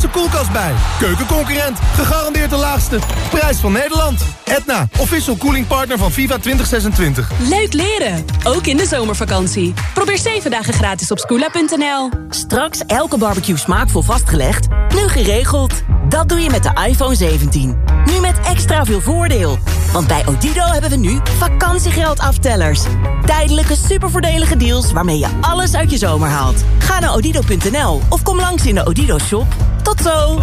koelkast bij. Keukenconcurrent, gegarandeerd de laagste. Prijs van Nederland. Etna, official cooling partner van FIFA 2026. Leuk leren, ook in de zomervakantie. Probeer 7 dagen gratis op Scoola.nl. Straks elke barbecue smaakvol vastgelegd, nu geregeld. Dat doe je met de iPhone 17. Nu met extra veel voordeel. Want bij Odido hebben we nu vakantiegeldaftellers. Tijdelijke supervoordelige deals waarmee je alles uit je zomer haalt. Ga naar odido.nl of kom langs in de Odido-shop. Tot zo!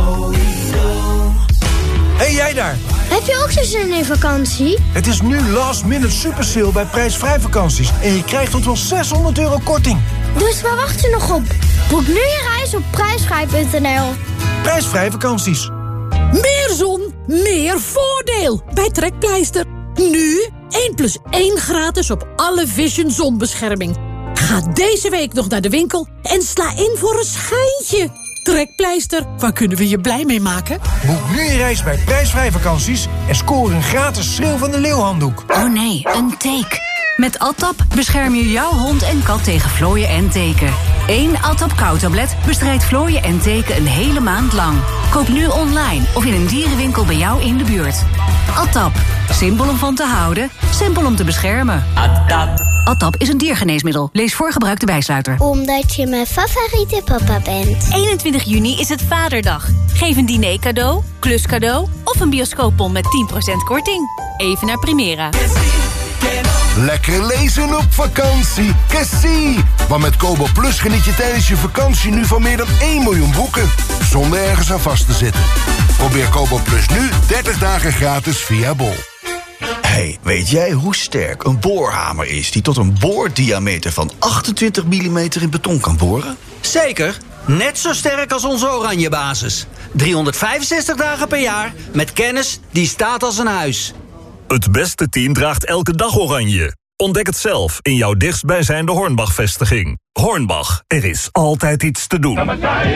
Hey, jij daar! Heb je ook zo'n zin in vakantie? Het is nu last minute super sale bij prijsvrij vakanties. En je krijgt tot wel €600 korting. Dus waar wacht je nog op? Boek nu je reis op prijsvrij.nl. Prijsvrij vakanties. Meer zon, meer voordeel bij Trekpleister. Nu 1+1 gratis op alle Vision zonbescherming. Ga deze week nog naar de winkel en sla in voor een schijntje. Trekpleister, waar kunnen we je blij mee maken? Boek nu je reis bij prijsvrij vakanties en scoor een gratis Schreeuw van de Leeuwhanddoek. Oh nee, een teek. Met Atap bescherm je jouw hond en kat tegen vlooien en teken. 1 Atap Kou-tablet bestrijdt vlooien en teken een hele maand lang. Koop nu online of in een dierenwinkel bij jou in de buurt. Atap, simpel om van te houden, simpel om te beschermen. Atap is een diergeneesmiddel. Lees voor gebruik de bijsluiter. Omdat je mijn favoriete papa bent. 21 juni is het Vaderdag. Geef een diner cadeau, kluscadeau of een bioscoopbon met 10% korting. Even naar Primera. Lekker lezen op vakantie. Cassie! Want met Kobo Plus geniet je tijdens je vakantie nu van meer dan 1 miljoen boeken. Zonder ergens aan vast te zitten. Probeer Kobo Plus nu 30 dagen gratis via Bol. Hey, weet jij hoe sterk een boorhamer is die tot een boordiameter van 28 mm in beton kan boren? Zeker. Net zo sterk als onze Oranje basis. 365 dagen per jaar met kennis die staat als een huis. Het beste team draagt elke dag oranje. Ontdek het zelf in jouw dichtstbijzijnde Hornbach-vestiging. Hornbach, er is altijd iets te doen.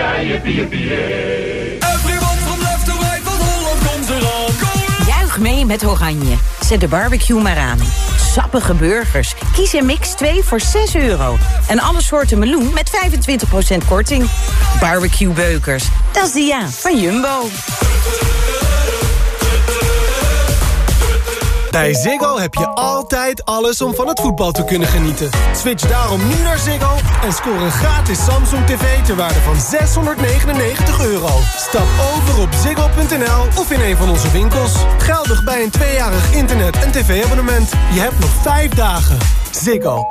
Juich mee met Oranje. Zet de barbecue maar aan. Sappige burgers. Kies een mix 2 voor €6. En alle soorten meloen met 25% korting. Barbecue beukers. Dat is Dia van Jumbo. Bij Ziggo heb je altijd alles om van het voetbal te kunnen genieten. Switch daarom nu naar Ziggo en scoor een gratis Samsung TV ter waarde van €699. Stap over op ziggo.nl of in een van onze winkels. Geldig bij een 2-jarig internet- en tv-abonnement. Je hebt nog 5 dagen. Ziggo.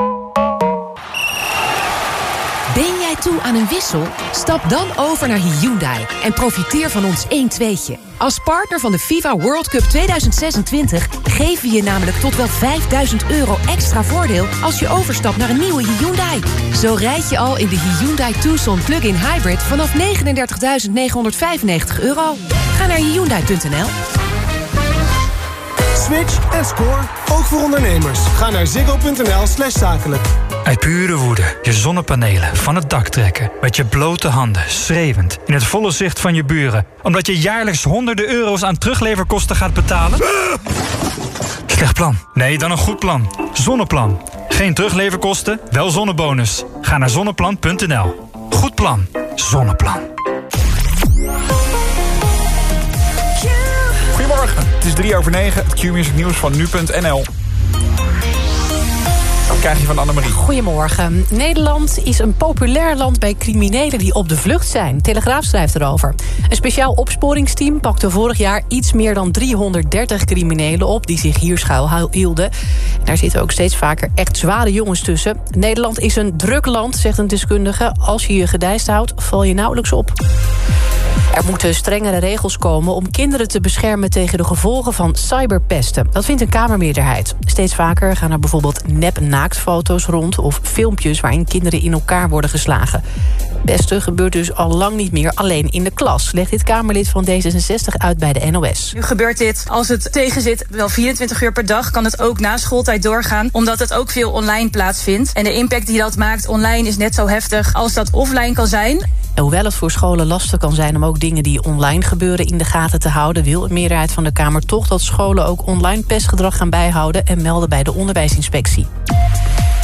Ben jij toe aan een wissel? Stap dan over naar Hyundai en profiteer van ons 1-2'tje. Als partner van de FIFA World Cup 2026 geven we je namelijk tot wel €5.000 extra voordeel als je overstapt naar een nieuwe Hyundai. Zo rijd je al in de Hyundai Tucson Plug-in Hybrid vanaf €39.995. Ga naar Hyundai.nl. Switch en score, ook voor ondernemers. Ga naar ziggo.nl/zakelijk. Uit pure woede je zonnepanelen van het dak trekken. Met je blote handen, schreeuwend, in het volle zicht van je buren. Omdat je jaarlijks honderden euro's aan terugleverkosten gaat betalen? Slecht plan. Nee, dan een goed plan. Zonneplan. Geen terugleverkosten, wel zonnebonus. Ga naar zonneplan.nl. Goed plan. Zonneplan. Goedemorgen, het is 9:03, het Q-music nieuws van nu.nl. Wat krijg je van Annemarie? Goedemorgen. Nederland is een populair land bij criminelen die op de vlucht zijn. Telegraaf schrijft erover. Een speciaal opsporingsteam pakte vorig jaar iets meer dan 330 criminelen op die zich hier schuilhielden. Daar zitten ook steeds vaker echt zware jongens tussen. Nederland is een druk land, zegt een deskundige. Als je je gedijst houdt, val je nauwelijks op. Er moeten strengere regels komen om kinderen te beschermen tegen de gevolgen van cyberpesten. Dat vindt een Kamermeerderheid. Steeds vaker gaan er bijvoorbeeld nep-naaktfoto's rond of filmpjes waarin kinderen in elkaar worden geslagen. Pesten gebeurt dus al lang niet meer alleen in de klas, legt dit Kamerlid van D66 uit bij de NOS. Nu gebeurt dit, als het tegenzit, wel 24 uur per dag, kan het ook na schooltijd doorgaan, omdat het ook veel online plaatsvindt. En de impact die dat maakt online is net zo heftig als dat offline kan zijn. En hoewel het voor scholen lastig kan zijn om ook dingen die online gebeuren in de gaten te houden, wil een meerderheid van de Kamer toch dat scholen ook online pestgedrag gaan bijhouden en melden bij de onderwijsinspectie.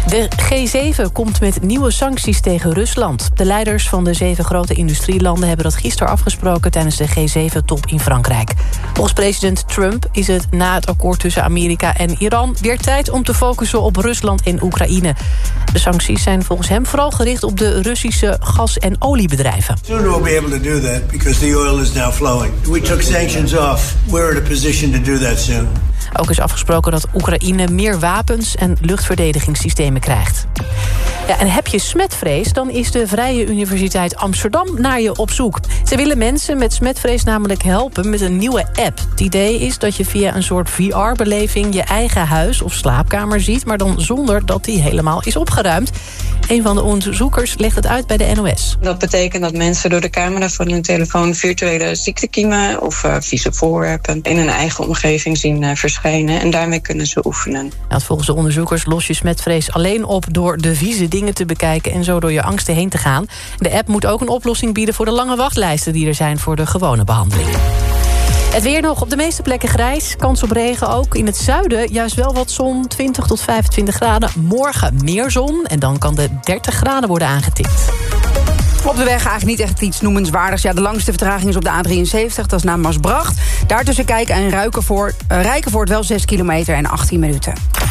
De G7 komt met nieuwe sancties tegen Rusland. De leiders van de 7 grote industrielanden hebben dat gisteren afgesproken tijdens de G7-top in Frankrijk. Volgens president Trump is het na het akkoord tussen Amerika en Iran weer tijd om te focussen op Rusland en Oekraïne. De sancties zijn volgens hem vooral gericht op de Russische gas- en oliebedrijven. Sooner we'll be able to do that because the oil is now flowing. We took sanctions off. We're in a position to do that soon. Ook is afgesproken dat Oekraïne meer wapens en luchtverdedigingssystemen krijgt. Ja, en heb je smetvrees, dan is de Vrije Universiteit Amsterdam naar je op zoek. Ze willen mensen met smetvrees namelijk helpen met een nieuwe app. Het idee is dat je via een soort VR-beleving je eigen huis of slaapkamer ziet, maar dan zonder dat die helemaal is opgeruimd. Een van de onderzoekers legt het uit bij de NOS. Dat betekent dat mensen door de camera van hun telefoon virtuele ziektekiemen of vieze voorwerpen in hun eigen omgeving zien verschijnen. En daarmee kunnen ze oefenen. Volgens de onderzoekers los je smetvrees alleen op door de vieze dingen te bekijken en zo door je angsten heen te gaan. De app moet ook een oplossing bieden voor de lange wachtlijsten die er zijn voor de gewone behandeling. Het weer nog op de meeste plekken grijs. Kans op regen ook. In het zuiden juist wel wat zon, 20 tot 25 graden. Morgen meer zon en dan kan de 30 graden worden aangetikt. Op de weg eigenlijk niet echt iets noemenswaardigs. Ja, de langste vertraging is op de A73, dat is naar Maasbracht. Daartussen Kijken en Rijkenvoort wel 6 kilometer en 18 minuten.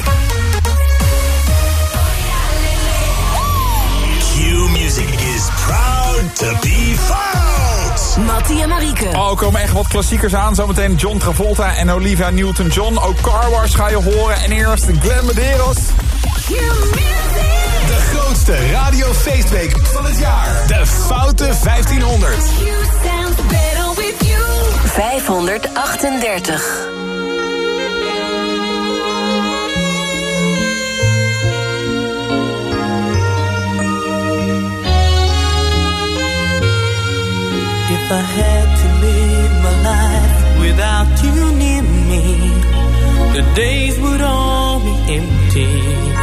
Q-Music is proud to be found. Mattie en Marieke. Oh, er komen echt wat klassiekers aan. Zometeen John Travolta en Olivia Newton-John. Ook Car Wars ga je horen. En eerst Glenn Medeiros. De grootste radiofeestweek van het jaar. De Foute 1500. 538. If I had to live my life without you near me, the days would all be empty.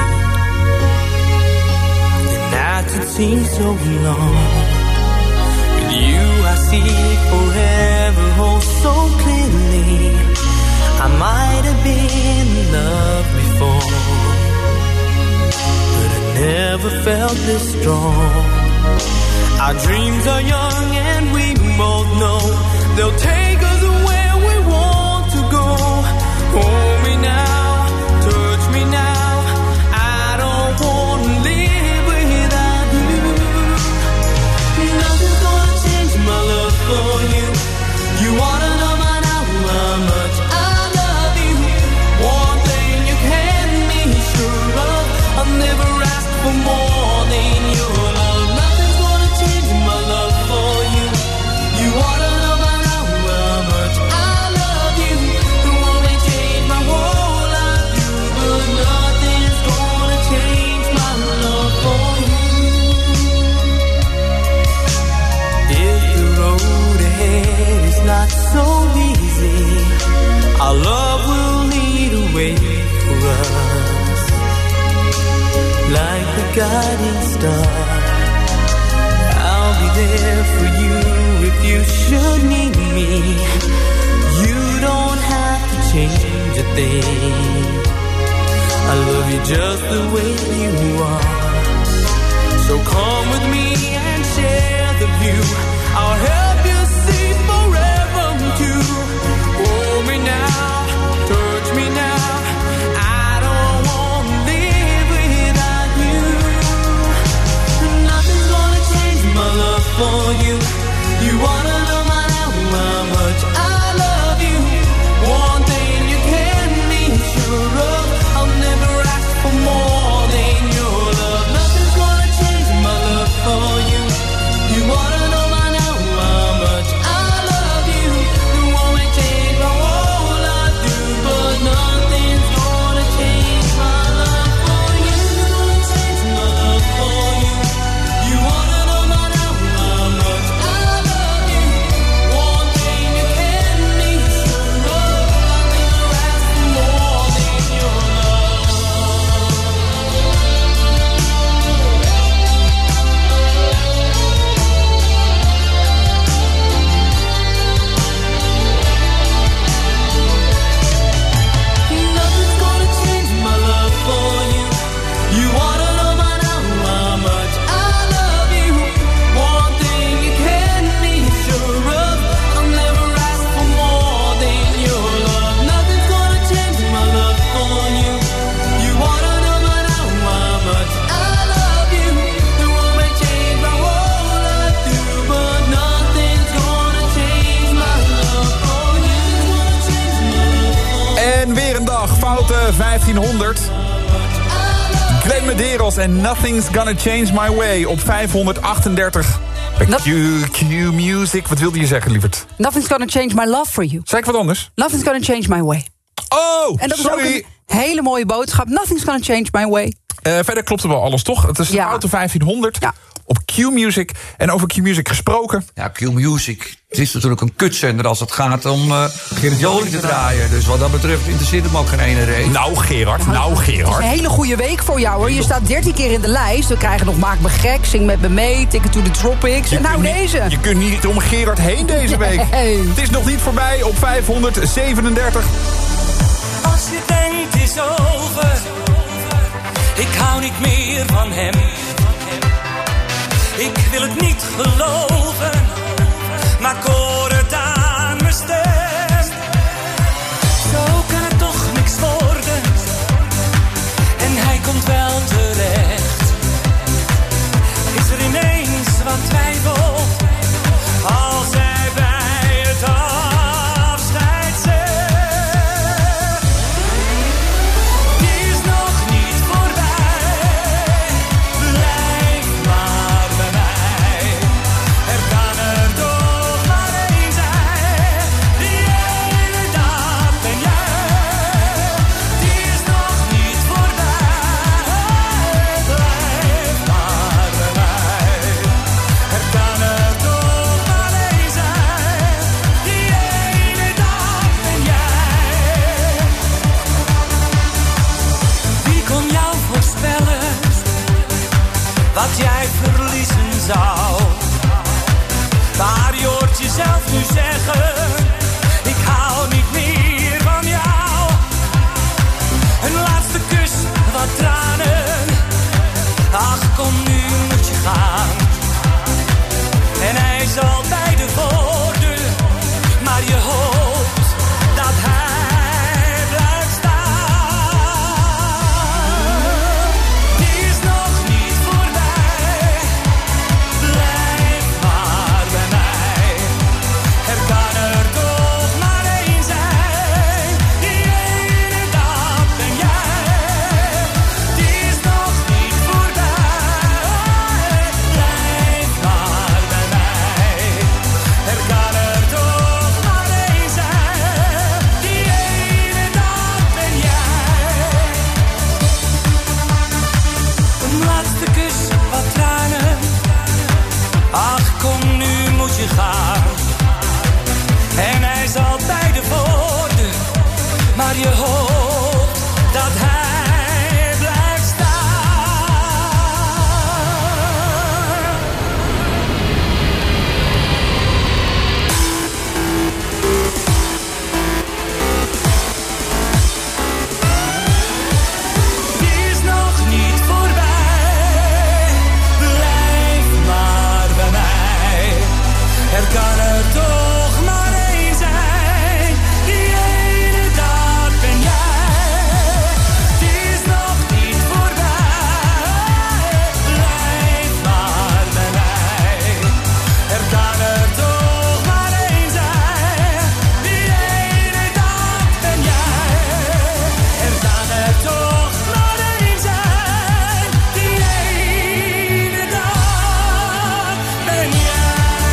The nights would seem so long. With you I see forever oh so clearly. I might have been in love before, but I never felt this strong. Our dreams are young and we both know they'll take us where we want to go. Hold me now, touch me now. I don't want to live without you. Nothing's gonna change my love for you. You wanna know by now how much I love you. One thing you can be sure of, I'll never ask for more than your love. Not so easy. Our love will lead a way for us, like the guiding star. I'll be there for you if you should need me. You don't have to change a thing. I love you just the way you are. So come with me and share the view. I'll help you see hold me now, touch me now. I don't want to live without you. Nothing's gonna change my love for you. You wanna 1500. Glenn Medeiros en Nothing's Gonna Change My Way op 538. Bij Q Music. Wat wilde je zeggen, lieverd? Nothing's Gonna Change My Love For You. Zeg ik wat anders? Nothing's Gonna Change My Way. Oh, en dat sorry. is ook een hele mooie boodschap. Nothing's Gonna Change My Way. Verder klopt er wel alles, toch? Het is de auto 1500 op Q-Music. En over Q-Music gesproken. Ja, Q-Music. Het is natuurlijk een kutzender als het gaat om Gerrit Joling te draaien. Dus wat dat betreft interesseert hem ook geen ene reden. Nou, Gerard. Het is een hele goede week voor jou, hoor. Je staat 13 keer in de lijst. We krijgen nog Maak Me Gek, Zing Met Me Mee, Ticket to the Tropics. En nou deze. Je kunt niet om Gerard heen deze week. Nee. Het is nog niet voorbij op 537. Als je denkt is over, ik hou niet meer van hem. Ik wil het niet geloven, maar ik hoor het aan mijn stem. Zo kan het toch niks worden, en hij komt wel terecht. Is er ineens wat twijfel, als hij bij het afscheid zegt. Het is nog niet voorbij, blijf maar bij mij. Er kan er toch maar één zijn, die ene dat ben jij. Het is nog niet voorbij, blijf maar bij mij. Er kan er toch maar één zijn, die ene dat ben jij. Wie kon jou voorspellen wat jij verliezen zou? Maar je hoort jezelf nu zeggen, ik hou niet meer van jou. Een laatste kus, wat tranen, ach kom nu moet je gaan. En hij zal bij de voordeur, maar je hoopt dat hij blijft staan. Het is nog niet voorbij, blijf maar bij mij. Er kan er toch maar één zijn, die ene dat ben jij. Het is nog niet voorbij, blijf maar bij mij. Er kan er toch maar één zijn, die ene dat ben jij. Een laatste kus, wat tranen, ach kom nu moet je gaan. En hij zal bij de voordeur, maar je hoopt dat hij blijft staan. Het is nog niet voorbij, blijf maar bij mij. Er kan er toch maar één zijn, die ene dat ben jij. Het is nog niet voorbij, blijf maar bij mij. Er kan er toch maar één zijn, die ene dat ben jij. Er kan er toch maar één zijn, die ene dat ben jij.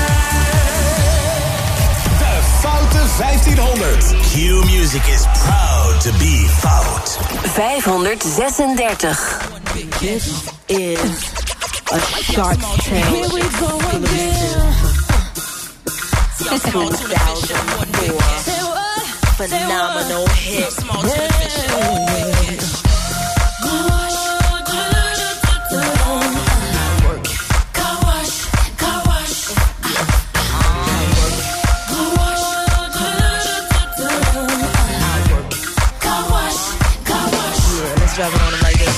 De Foute 1500. Q-Music is proud to be fout. 536. This is a sharp change. Here we go again. 2004. Phenomenal hit. Let's drive it on him like this.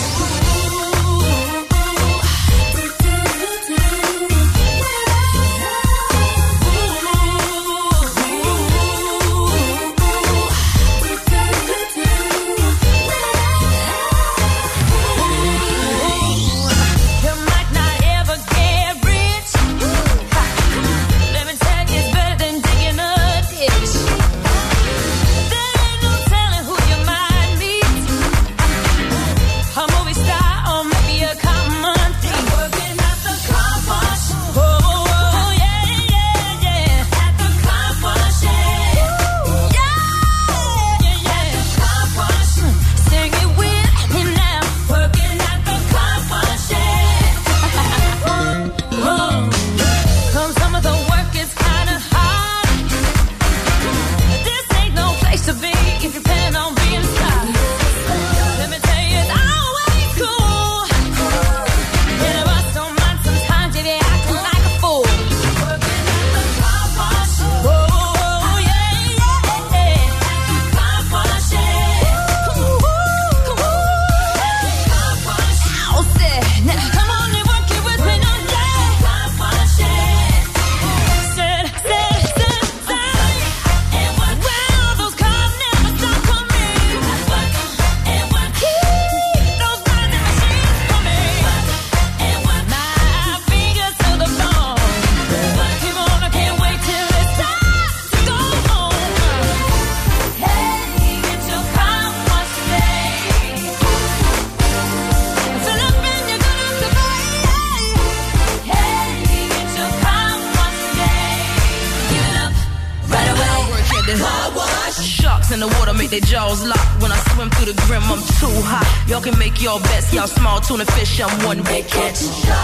sharks in the water make their jaws lock. When I swim through the grim, I'm too hot. Y'all can make your best, y'all small tuna fish, I'm one big catch.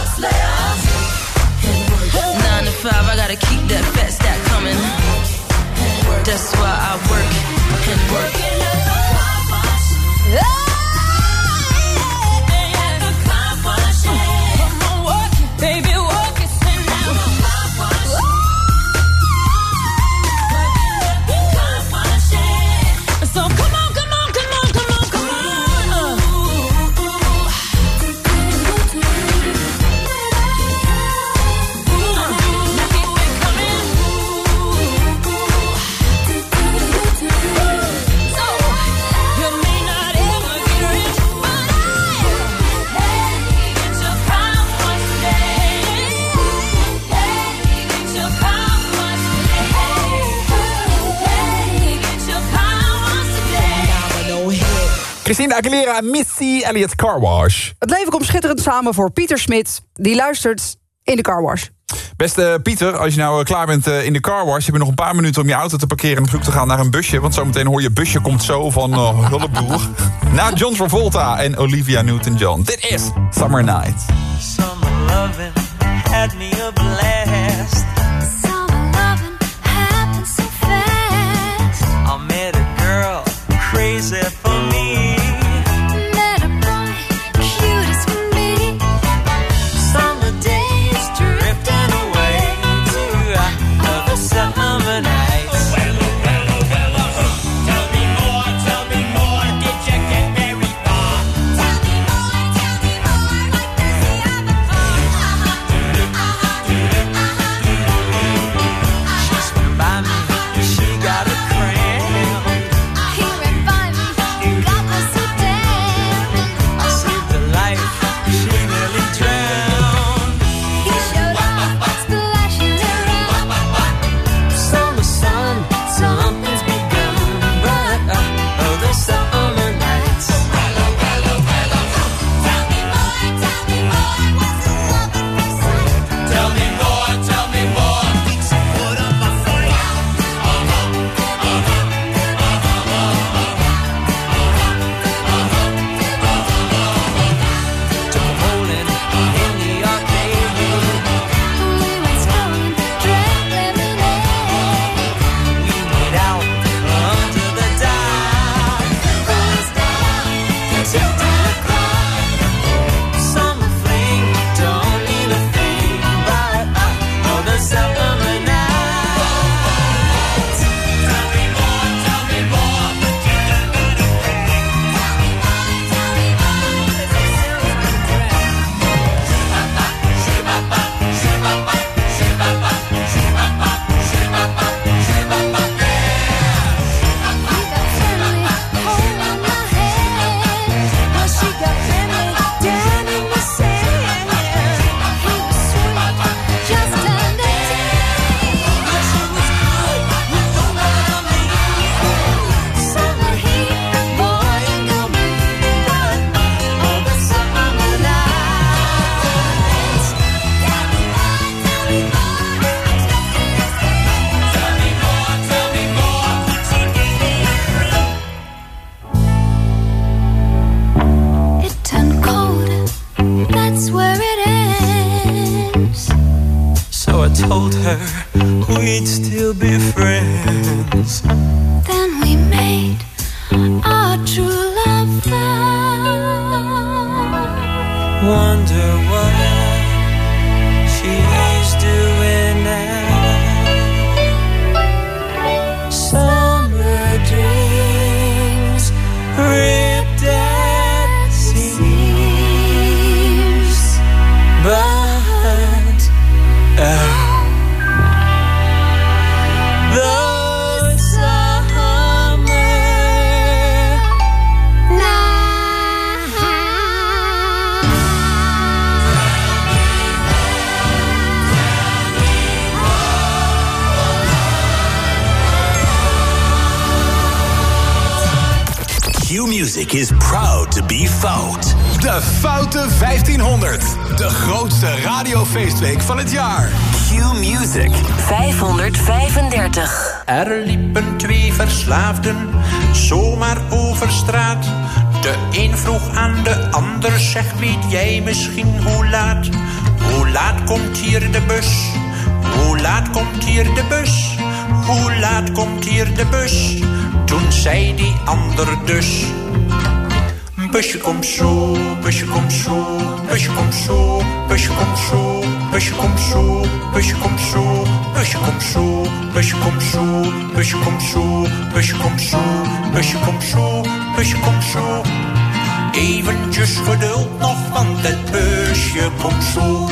9 to 5, I gotta keep that fat stack coming. That's why I work and work. Baby, work it, send now. So come on, come on, come on, come on, come on. Now keep it coming. So you may not ever get rich, but get your crown one day. Get your crown one day. Christina Aguilera, Missy Elliott Car Wash. Het leven komt schitterend samen voor Pieter Smit. Die luistert in de Car Wash. Beste Pieter, als je nou klaar bent in de car wash... heb je nog een paar minuten om je auto te parkeren... en op zoek te gaan naar een busje. Want zometeen hoor je busje komt zo van Hullebroer. Na John Travolta en Olivia Newton-John. Dit is Summer Night. Summer loving had me a blast. Summer loving happened so fast. I met a girl crazy for me. Met a boy cute as can be. Summer days drifting away to other summer nights. Tell me more, did you get very far? Tell me more, like this She swam by me, she got a cramp. He ran by me, got me so damn. I saved her life, she nearly drowned. He showed up, splashing around. Summer sun, something's begun, but the summer nights. Tell me more, what's the other reason? Tell me more, so put up a fight. Took a bowling in the arcade. We went strolling, drank lemonade. We made out under the dock. Cruised down, tipped in a crowd. Summer fling, don't mean a thing, but the summer nights. Tell me more, but you don't gotta It turned cold, that's where it ends. So I told her we'd still be friends. Then we made our true love vow. Wonder what she's doing now. Summer dreams ripped at seams, but the summer Q-Music is proud to be Fout. De Foute 1500. De grootste radiofeestweek van het jaar. Q-Music 535. Er liepen 2 verslaafden zomaar over straat. De een vroeg aan de ander, zeg, weet jij misschien hoe laat? Hoe laat komt hier de bus? Hoe laat komt hier de bus? Hoe laat komt hier de bus? Toen zei die ander dus: busje komt zo, busje komt zo, busje komt zo, busje komt zo, busje komt zo, busje komt zo, busje komt zo, busje komt zo, busje komt zo, busje komt zo, busje komt zo, busje komt zo. Eventjes geduld nog, want het busje komt zo.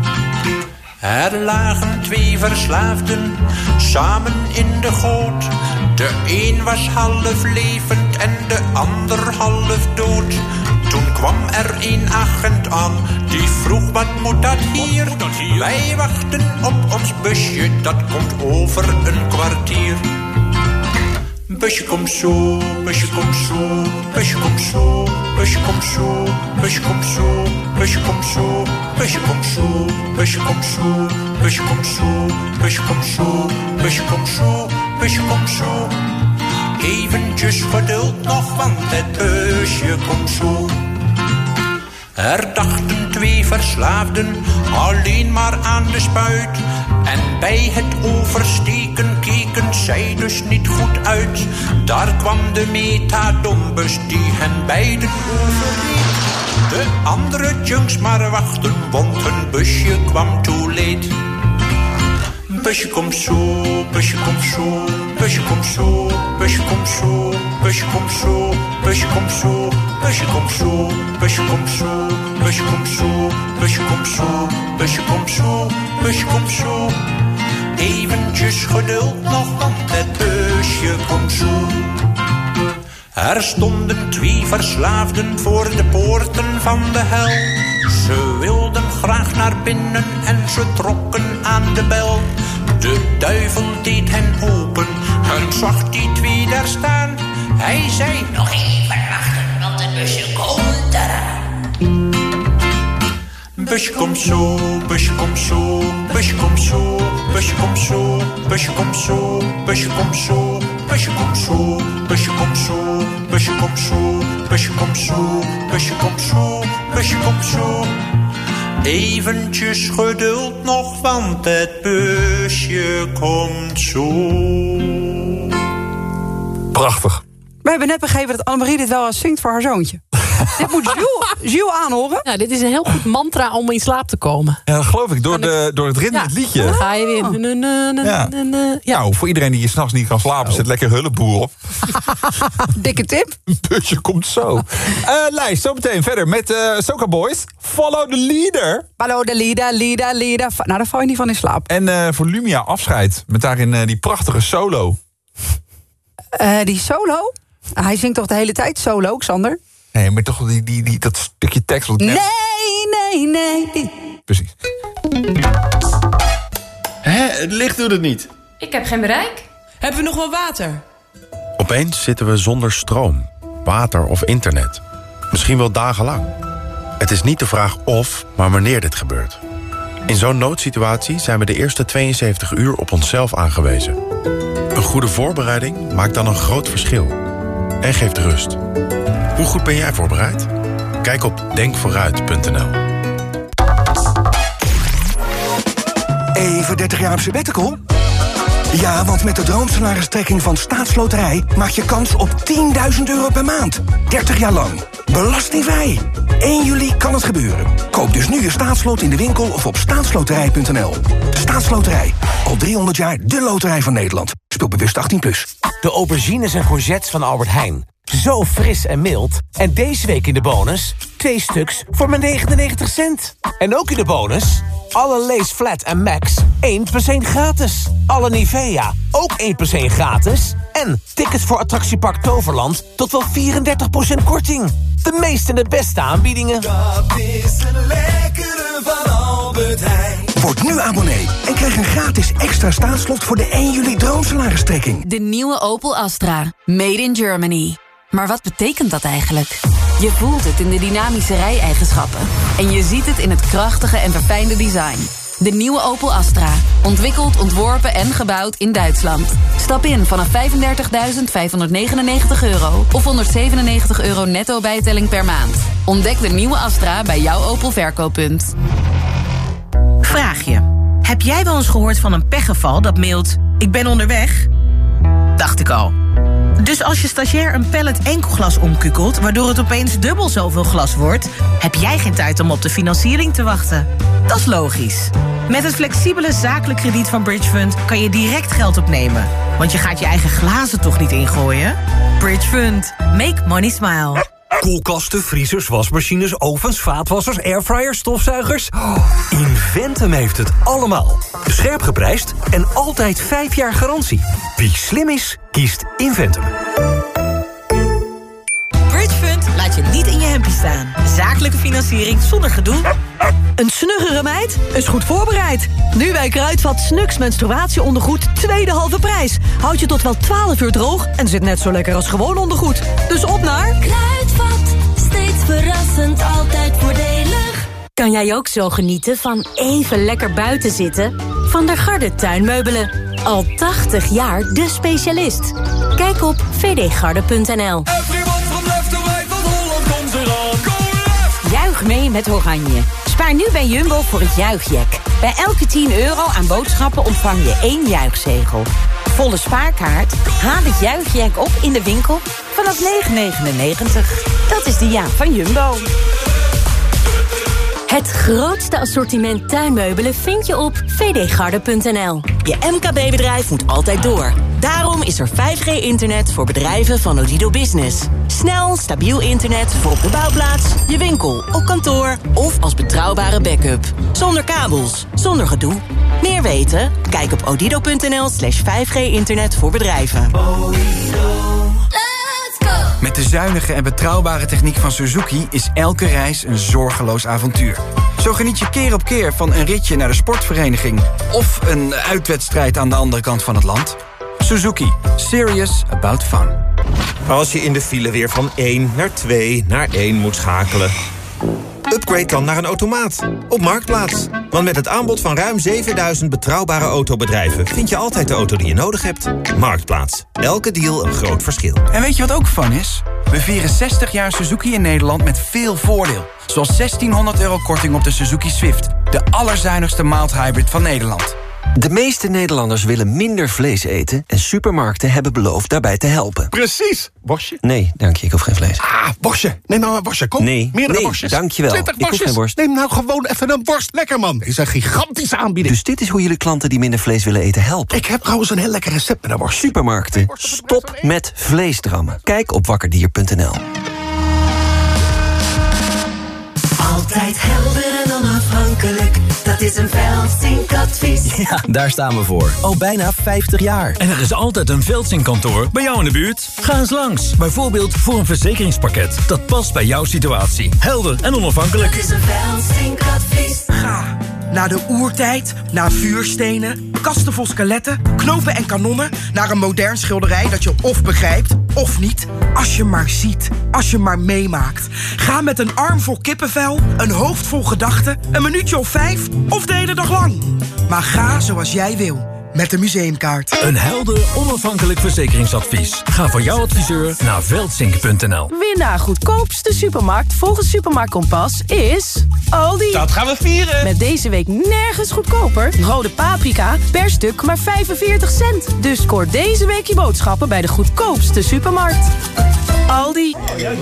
Er lagen 2 verslaafden samen in de goot. De een was half levend en de ander half dood. Toen kwam er een agent aan, die vroeg: wat moet dat hier? Wij wachten op ons busje, dat komt over een kwartier. Busje komt zo, busje komt zo, busje komt zo, busje komt zo, busje komt zo, busje komt zo, busje komt zo, busje komt zo, busje komt zo, busje komt zo, busje komt zo, busje komt zo. Eventjes geduld nog, want het busje komt zo. Er dachten 2 verslaafden alleen maar aan de spuit. En bij het oversteken keken zij dus niet goed uit. Daar kwam de metadonbus die hen beiden overreed. De andere junks maar wachten, want hun busje kwam too late. Busje komt zo, busje komt zo, busje komt zo, busje komt zo, busje komt zo, busje komt zo, busje komt zo, busje komt zo, busje komt zo, busje komt zo, busje komt zo, busje komt zo. Eventjes geduld nog, want het busje komt zo. Er stonden 2 verslaafden voor de poorten van de hel. Ze wilden graag naar binnen en ze trokken aan de bel. De duivel deed hen open en zag die 2 daar staan. Hij zei: nog even wachten, want het busje komt eraan. Busje komt zo, busje komt zo, busje komt zo, busje komt zo, busje komt zo, busje komt zo, busje komt zo, busje komt zo, busje komt zo, busje komt zo, busje komt zo, busje komt zo. Eventjes geduld nog, want het busje komt zo. Prachtig. We hebben net begrepen dat Annemarie dit wel eens zingt voor haar zoontje. Dit moet Jules aanhoren. Nou, dit is een heel goed mantra om in slaap te komen. Ja, dat geloof ik. Door het ritme, het liedje. Dan ga je weer. Ja. Nou, voor iedereen die je 's nachts niet kan slapen, zet lekker hulpboer op. Dikke tip. Een busje komt zo. Lijst, zo meteen verder met Soca Boys. Follow the leader. Follow the leader. Nou, daar val je niet van in slaap. En voor Lumia afscheid. Met daarin die prachtige solo. Die solo? Hij zingt toch de hele tijd solo, Xander? Nee, maar toch dat stukje tekst. Wat nee. Precies. Het licht doet het niet. Ik heb geen bereik. Hebben we nog wel water? Opeens zitten we zonder stroom, water of internet. Misschien wel dagenlang. Het is niet de vraag of, maar wanneer dit gebeurt. In zo'n noodsituatie zijn we de eerste 72 uur op onszelf aangewezen. Een goede voorbereiding maakt dan een groot verschil. En geeft rust. Hoe goed ben jij voorbereid? Kijk op denkvooruit.nl. Even 30 jaar op sabbatical? Ja, want met de droomsalaristrekking van Staatsloterij maak je kans op €10.000 per maand. 30 jaar lang. Belastingvrij. 1 juli kan het gebeuren. Koop dus nu je staatslot in de winkel of op staatsloterij.nl. Staatsloterij. Al 300 jaar de loterij van Nederland. Speel bewust 18+. De aubergines en courgettes van Albert Heijn. Zo fris en mild. En deze week in de bonus 2 stuks voor maar 99 cent. En ook in de bonus alle Lay's Flat en Max 1+1 gratis. Alle Nivea ook 1+1 gratis. En tickets voor attractiepark Toverland tot wel 34% korting. De meeste en de beste aanbiedingen. Dat is een lekkere van Albert Heijn. Word nu abonnee en krijg een gratis extra staatslot voor de 1 juli droomsalaristrekking. De nieuwe Opel Astra. Made in Germany. Maar wat betekent dat eigenlijk? Je voelt het in de dynamische rij-eigenschappen. En je ziet het in het krachtige en verfijnde design. De nieuwe Opel Astra. Ontwikkeld, ontworpen en gebouwd in Duitsland. Stap in vanaf €35.599 of €197 netto bijtelling per maand. Ontdek de nieuwe Astra bij jouw Opel verkooppunt. Vraag je. Heb jij wel eens gehoord van een pechgeval dat mailt... ik ben onderweg? Dacht ik al. Dus als je stagiair een pallet enkelglas omkukelt... waardoor het opeens dubbel zoveel glas wordt... heb jij geen tijd om op de financiering te wachten. Dat is logisch. Met het flexibele zakelijk krediet van Bridgefund... kan je direct geld opnemen. Want je gaat je eigen glazen toch niet ingooien? Bridgefund. Make money smile. Koelkasten, vriezers, wasmachines, ovens, vaatwassers, airfryers, stofzuigers. Inventum heeft het allemaal. Scherp geprijsd en altijd 5 jaar garantie. Wie slim is, kiest Inventum. Bridgefund laat je niet in je hempie staan. Zakelijke financiering zonder gedoe. Een snuggere meid is goed voorbereid. Nu bij Kruidvat Snux menstruatieondergoed tweede halve prijs. Houd je tot wel 12 uur droog en zit net zo lekker als gewoon ondergoed. Dus op naar... Kruidvat, steeds verrassend, altijd voordelig. Kan jij ook zo genieten van even lekker buiten zitten? Van der Garde tuinmeubelen. Al 80 jaar de specialist. Kijk op vdgarde.nl. Juich mee met Oranje. Spaar nu bij Jumbo voor het juichjack. Bij elke €10 aan boodschappen ontvang je 1 juichzegel. Volle spaarkaart? Haal het juichjack op in de winkel vanaf €9,99. Dat is de jaak van Jumbo. Het grootste assortiment tuinmeubelen vind je op vdgarde.nl. Je MKB-bedrijf moet altijd door. Daarom is er 5G-internet voor bedrijven van Odido Business. Snel, stabiel internet voor op de bouwplaats, je winkel, op kantoor of als betrouwbare backup. Zonder kabels, zonder gedoe. Meer weten? Kijk op odido.nl/5G-internet voor bedrijven. Met de zuinige en betrouwbare techniek van Suzuki is elke reis een zorgeloos avontuur. Zo geniet je keer op keer van een ritje naar de sportvereniging of een uitwedstrijd aan de andere kant van het land. Suzuki. Serious about fun. Als je in de file weer van 1 naar 2 naar 1 moet schakelen... upgrade dan naar een automaat op Marktplaats. Want met het aanbod van ruim 7000 betrouwbare autobedrijven... vind je altijd de auto die je nodig hebt. Marktplaats. Elke deal een groot verschil. En weet je wat ook fun is? We vieren 60 jaar Suzuki in Nederland met veel voordeel. Zoals €1.600 korting op de Suzuki Swift. De allerzuinigste mild hybrid van Nederland. De meeste Nederlanders willen minder vlees eten... en supermarkten hebben beloofd daarbij te helpen. Precies. Worstje? Nee, dank je, ik hoef geen vlees. Worstje. Neem nou een worstje, kom. Meerdere worstjes. Dank je wel. 20 ik hoef geen worst. Neem nou gewoon even een worst. Lekker, man. Dit is een gigantische aanbieding. Dus dit is hoe jullie klanten die minder vlees willen eten helpen? Ik heb trouwens een heel lekker recept met een worst. Supermarkten, stop met vleesdrammen. Kijk op wakkerdier.nl. Altijd helder en onafhankelijk, dat is een Veldsink-advies. Ja, daar staan we voor. Al bijna 50 jaar. En er is altijd een Veldsink-kantoor bij jou in de buurt. Ga eens langs, bijvoorbeeld voor een verzekeringspakket. Dat past bij jouw situatie. Helder en onafhankelijk. Dat is een Veldsink-advies. Ga naar de oertijd, naar vuurstenen, kasten vol skeletten, knopen en kanonnen, naar een modern schilderij dat je of begrijpt of niet. Als je maar ziet, als je maar meemaakt. Ga met een arm vol kippenvel, een hoofd vol gedachten, een minuutje of 5 of de hele dag lang. Maar ga zoals jij wil. Met de museumkaart. Een helder, onafhankelijk verzekeringsadvies. Ga voor jouw adviseur naar veldsink.nl. Winnaar goedkoopste supermarkt volgens Supermarkt Kompas is Aldi. Dat gaan we vieren. Met deze week nergens goedkoper. Rode paprika per stuk maar 45 cent. Dus scoor deze week je boodschappen bij de goedkoopste supermarkt. Aldi.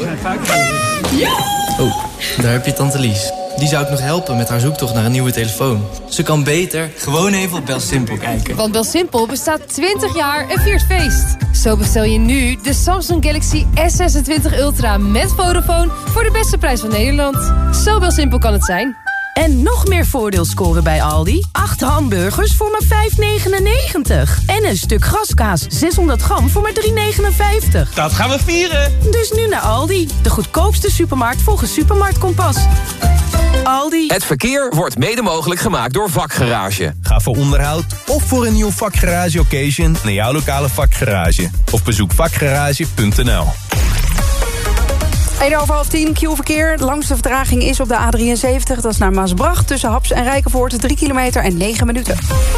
Oh, daar heb je tante Lies. Die zou ik nog helpen met haar zoektocht naar een nieuwe telefoon. Ze kan beter gewoon even op BelSimpel kijken. Want BelSimpel bestaat 20 jaar en viert feest. Zo bestel je nu de Samsung Galaxy S26 Ultra met Vodafone voor de beste prijs van Nederland. Zo BelSimpel kan het zijn. En nog meer voordeel scoren bij Aldi. 8 hamburgers voor maar €5,99. En een stuk graskaas 600 gram voor maar €3,59. Dat gaan we vieren. Dus nu naar Aldi. De goedkoopste supermarkt volgens Supermarkt Kompas. Aldi. Het verkeer wordt mede mogelijk gemaakt door Vakgarage. Ga voor onderhoud of voor een nieuw Vakgarage occasion naar jouw lokale Vakgarage. Of bezoek vakgarage.nl. 10:01, Q-verkeer. De langste vertraging is op de A73. Dat is naar Maasbracht. Tussen Haps en Rijkenvoort 3 kilometer en 9 minuten.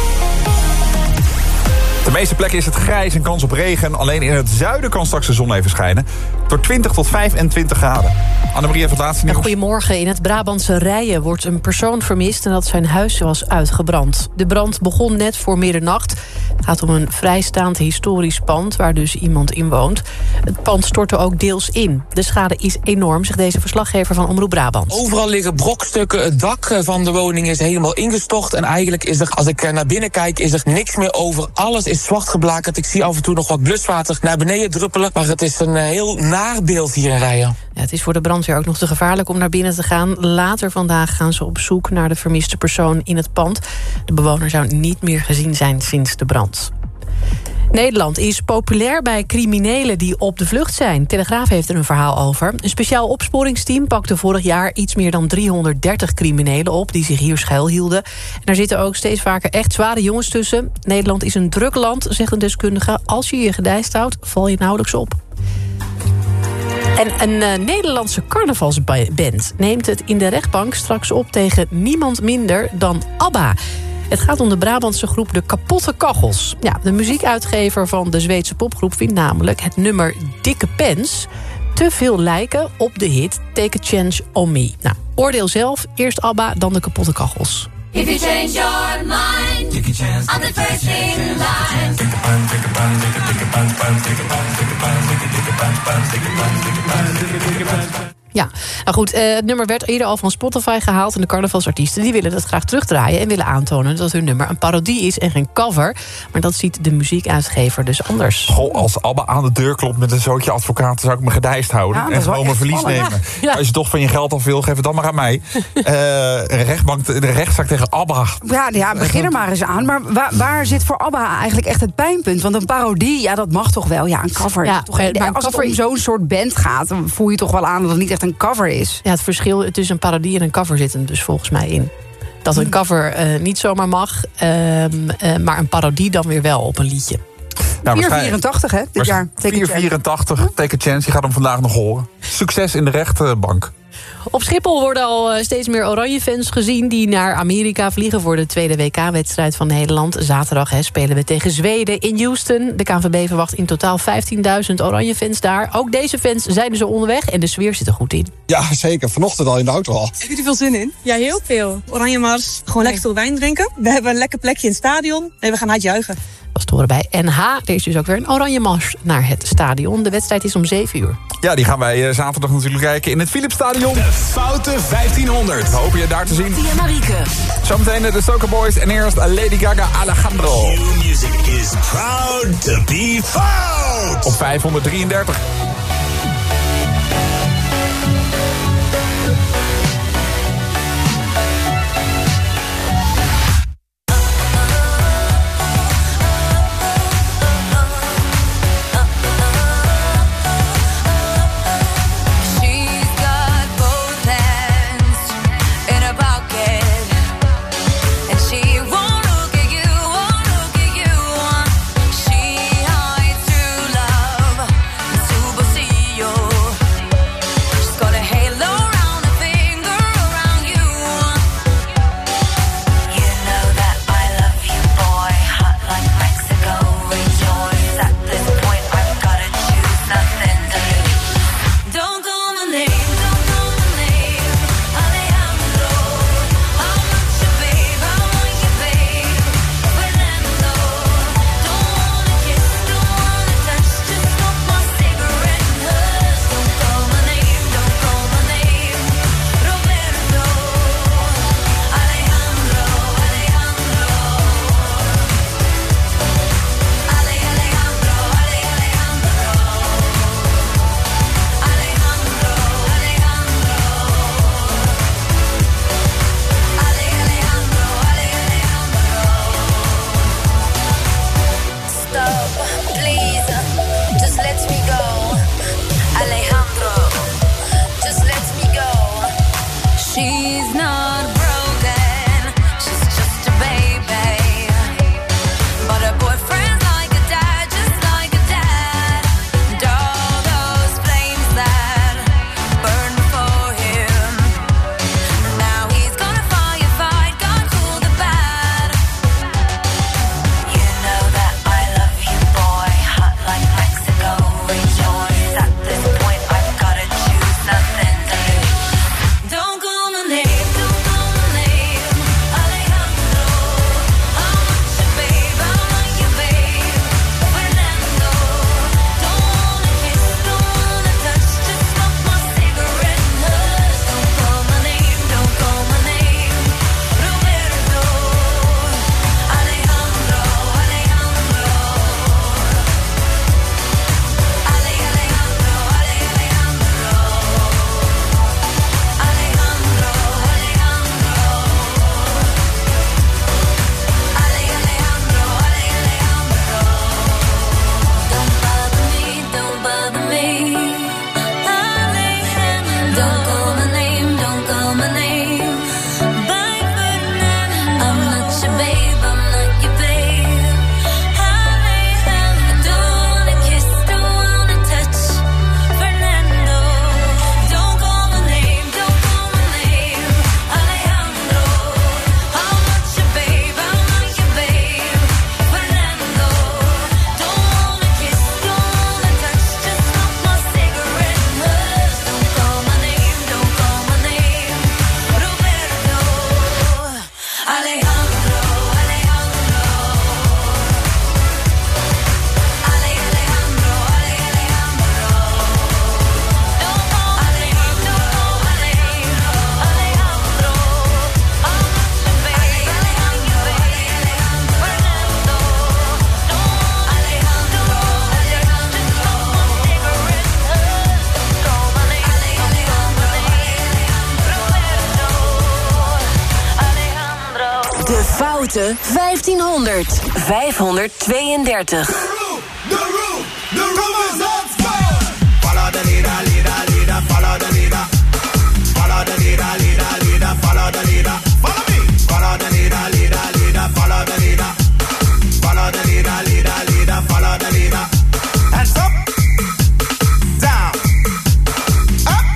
De meeste plekken is het grijs en kans op regen. Alleen in het zuiden kan straks de zon even schijnen. Door 20 tot 25 graden. Annemarie heeft het laatste nieuws. Goedemorgen. In het Brabantse Rijen wordt een persoon vermist nadat zijn huis was uitgebrand. De brand begon net voor middernacht. Het gaat om een vrijstaand historisch pand waar dus iemand in woont. Het pand stortte ook deels in. De schade is enorm, zegt deze verslaggever van Omroep Brabant. Overal liggen brokstukken. Het dak van de woning is helemaal ingestort. En eigenlijk is er, als ik naar binnen kijk, is er niks meer over. Alles is zwart geblakerd. Ik zie af en toe nog wat bluswater naar beneden druppelen. Maar het is een heel naar beeld hier in Rijen. Ja, het is voor de brandweer ook nog te gevaarlijk om naar binnen te gaan. Later vandaag gaan ze op zoek naar de vermiste persoon in het pand. De bewoner zou niet meer gezien zijn sinds de brand. Nederland is populair bij criminelen die op de vlucht zijn. Telegraaf heeft er een verhaal over. Een speciaal opsporingsteam pakte vorig jaar iets meer dan 330 criminelen op die zich hier schuilhielden. En daar zitten ook steeds vaker echt zware jongens tussen. Nederland is een druk land, zegt een deskundige. Als je je gedijst houdt, val je nauwelijks op. En een Nederlandse carnavalsband neemt het in de rechtbank straks op tegen niemand minder dan ABBA. Het gaat om de Brabantse groep De Kapotte Kachels. Ja, de muziekuitgever van de Zweedse popgroep vindt namelijk het nummer Dikke Pens te veel lijken op de hit Take a Chance on Me. Nou, oordeel zelf. Eerst ABBA, dan De Kapotte Kachels. If you change your mind, take a chance. I'm the first in line. Ja, nou goed, het nummer werd eerder al van Spotify gehaald. En de carnavalsartiesten die willen dat graag terugdraaien en willen aantonen dat hun nummer een parodie is en geen cover. Maar dat ziet de muziekuitgever dus anders. Goh, als ABBA aan de deur klopt met een zootje advocaten, zou ik me gedijst houden. Ja, en gewoon mijn verlies nemen. Ja. Als je toch van je geld af wil, geef het dan maar aan mij. De rechtszaak tegen ABBA. Ja, begin er maar eens aan. Maar waar zit voor ABBA eigenlijk echt het pijnpunt? Want een parodie, ja, dat mag toch wel. Ja, een cover. Ja, toch, maar als het om zo'n soort band gaat, dan voel je toch wel aan dat het niet echt een cover is. Ja, het verschil tussen een parodie en een cover zit er dus volgens mij in. Dat een cover niet zomaar mag, maar een parodie dan weer wel op een liedje. 4,84 hè, dit jaar. 4,84, Take a Chance, je gaat hem vandaag nog horen. Succes in de rechtbank. Op Schiphol worden al steeds meer Oranje-fans gezien die naar Amerika vliegen voor de tweede WK-wedstrijd van Nederland. Zaterdag spelen we tegen Zweden in Houston. De KNVB verwacht in totaal 15.000 Oranje-fans daar. Ook deze fans zijn dus al onderweg en de sfeer zit er goed in. Ja, zeker. Vanochtend al in de auto al. Heb je er veel zin in? Ja, heel veel. Oranje Mars, gewoon lekker veel wijn drinken. We hebben een lekker plekje in het stadion en we gaan hard juichen. Dat is te horen bij NH. Er is dus ook weer een Oranje Mars naar het stadion. De wedstrijd is om 7 uur. Ja, die gaan wij zaterdag natuurlijk kijken in het Philipsstadion. De Foute 1500. We hopen je daar te zien. Tia Marieke. Zometeen de Soca Boys en eerst Lady Gaga Alejandro. Q-music is proud to be fout. Op 533. Super route 1500 532. The room is on fire. Follow the leader, leader, follow the leader. Follow the leader, leader, follow the leader. Follow me. Follow the leader, leader, follow the leader. Follow the leader, leader, follow the leader. Hands up, down, up,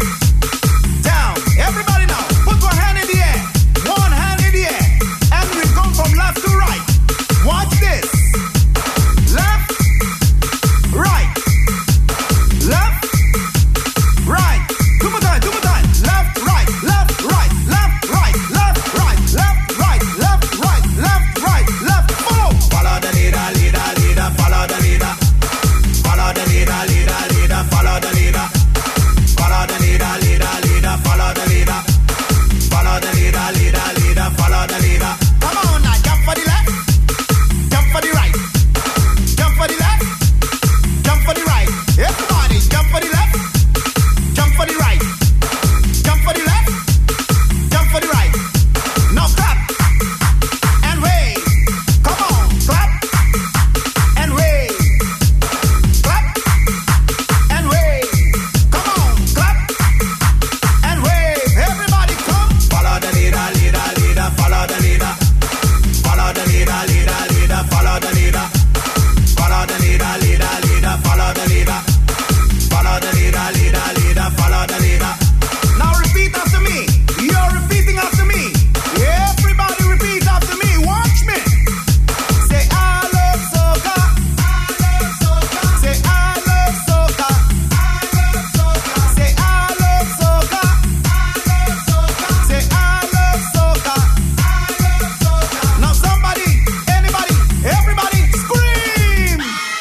down. Everybody now, put one hand in the air. One hand in the air. And we go from left to right. Watch this. Left, right. Left, right. Two more time. Left, right, left, right, left, right, left, right, left, right, left, right, left, right, left. Follow the leader, follow the leader. Follow the leader, leader, follow the leader. Follow the leader, leader, follow the leader. Follow the leader, leader, follow the leader. Come on now, jump for the left, jump for the right, jump for the left, jump for the right. Everybody, jump for the left, jump for the right, jump for the left, jump for the right. Now clap and wave. Come on, clap and wave. Clap and wave. Come on, clap and wave. Everybody come. Follow the leader, leader, follow the leader. Follow the leader, leader, follow the leader. Follow the leader, leader, follow the leader. Follow the leader, leader, follow the leader. Now repeat after me. You're repeating after me. Everybody repeat after me. Watch me. Say I love soca. I love soca. Say I love soca. I love soca. Say I love soca. I love soca. Say I love soca. I love soca. Now somebody, anybody, everybody scream.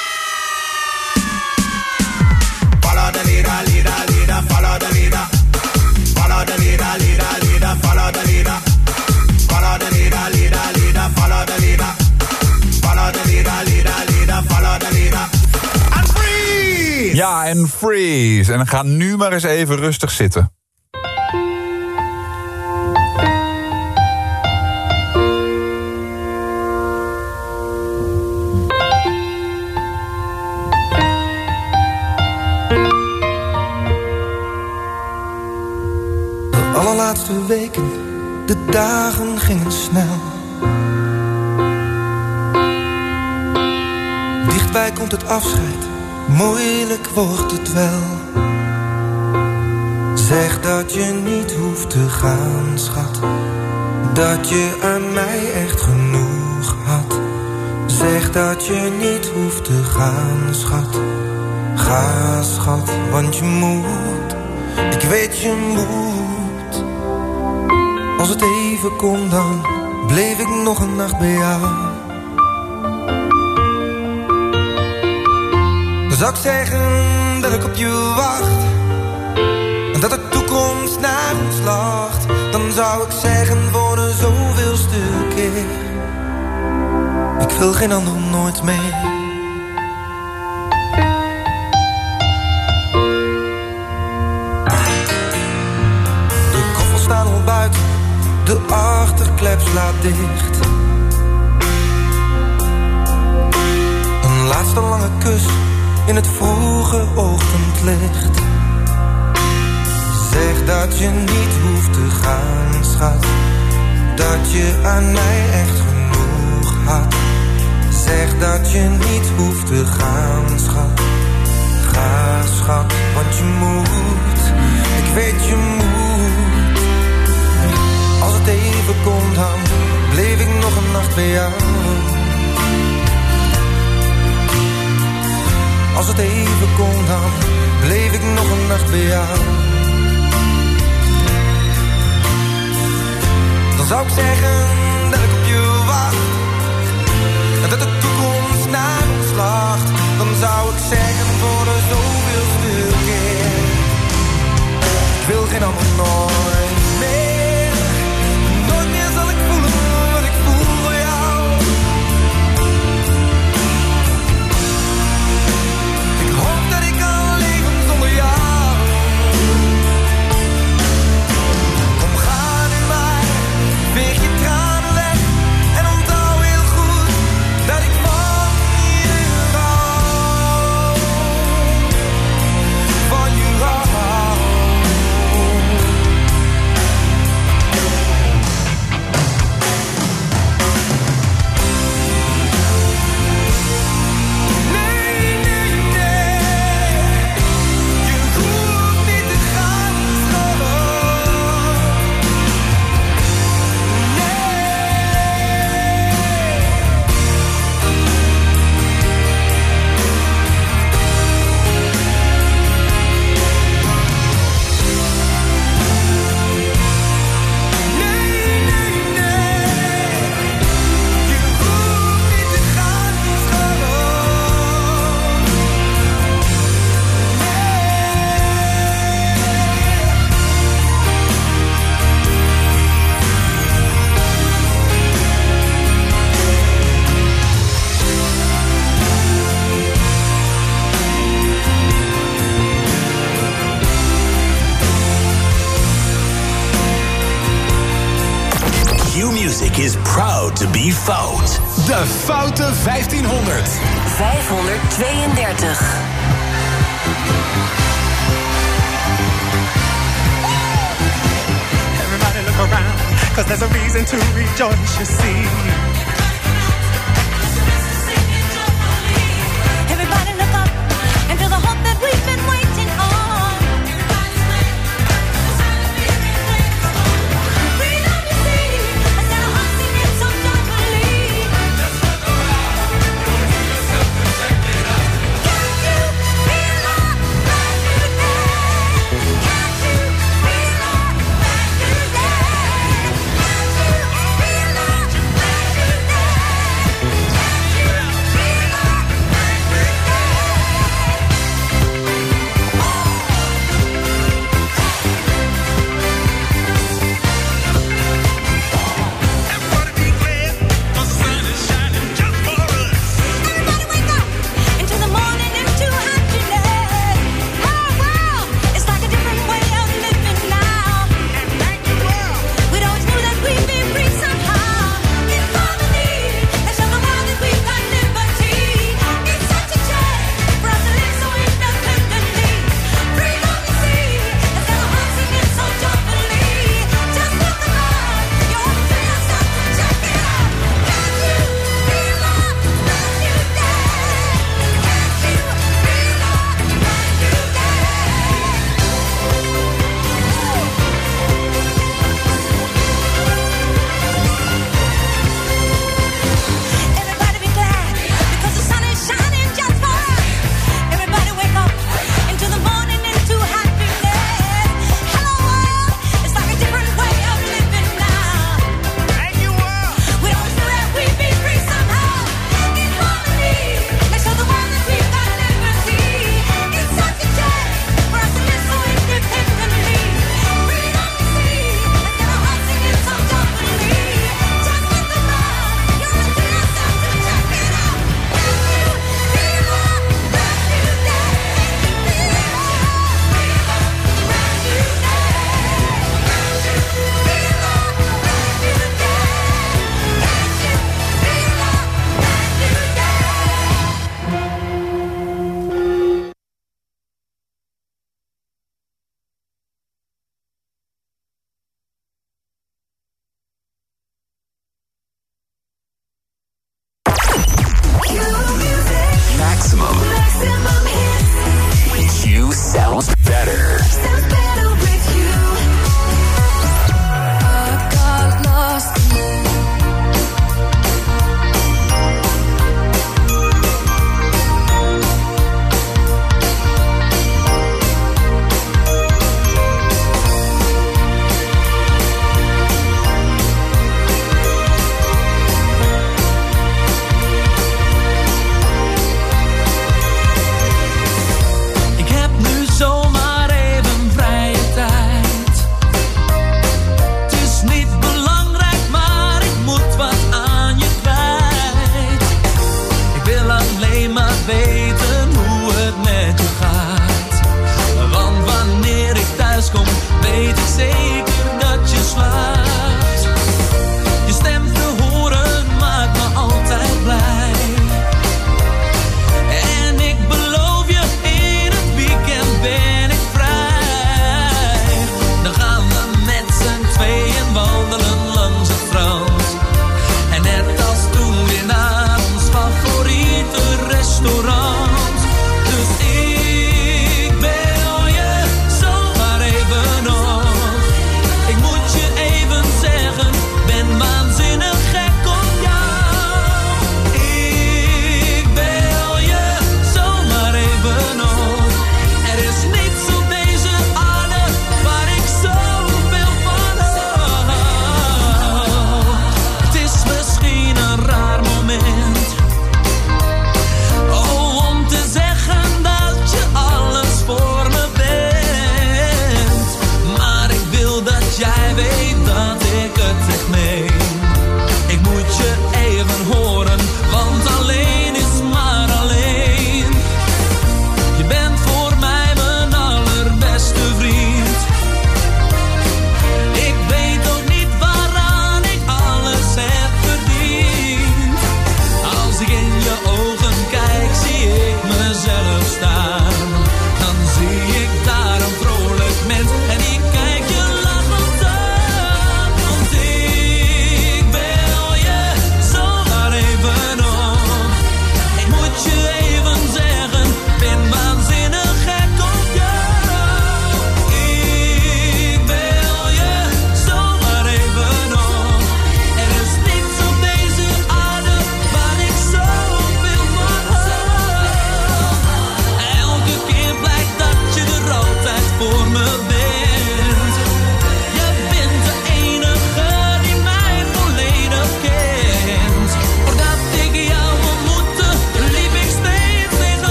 Follow the leader, leader, follow the leader. Follow the leader, leader, follow the leader. Follow the leader, leader, follow the leader. Follow the leader, leader, follow the leader. And freeze! Ja, en freeze. En dan ga nu maar eens even rustig zitten. De allerlaatste weken, de dagen gingen snel. Dichtbij komt het afscheid, moeilijk wordt het wel. Zeg dat je niet hoeft te gaan, schat. Dat je aan mij echt genoeg had. Zeg dat je niet hoeft te gaan, schat. Ga, schat, want je moet. Ik weet je moet. Als het even kon, dan bleef ik nog een nacht bij jou. Dan zou ik zeggen dat ik op je wacht. En dat de toekomst naar ons lacht. Dan zou ik zeggen voor de zoveelste keer. Ik wil geen ander nooit meer. De koffers staan al buiten. De achterklep slaat dicht. Een laatste lange kus in het vroege ochtendlicht. Zeg dat je niet hoeft te gaan, schat. Dat je aan mij echt genoeg had. Zeg dat je niet hoeft te gaan, schat. Ga, schat, want je moet. Ik weet je moet. Als het even kon, dan bleef ik nog een nacht bij jou. Als het even kon, dan bleef ik nog een nacht bij jou. Dan zou ik zeggen dat ik op je wacht. En dat de toekomst naar ons lacht. Dan zou ik zeggen voor de zoveelste keer. Ik wil geen ander nooit meer. Nooit meer zal ik voelen wat ik voel voor jou. Ik hoop dat ik kan leven zonder jou. Kom, ga nu maar, veeg je tranen weg. En to be fout. De Foute 1500. 532. Everybody look around, 'cause there's a reason to rejoice, you see. Everybody look up and feel the hope that we've been waiting on. Freedom to see, I said a heart singing so joyfully. Just look around, you'll see yourself protected up. Can't you feel our brand new day? Can't you feel our brand new day? Can't you feel our brand new day?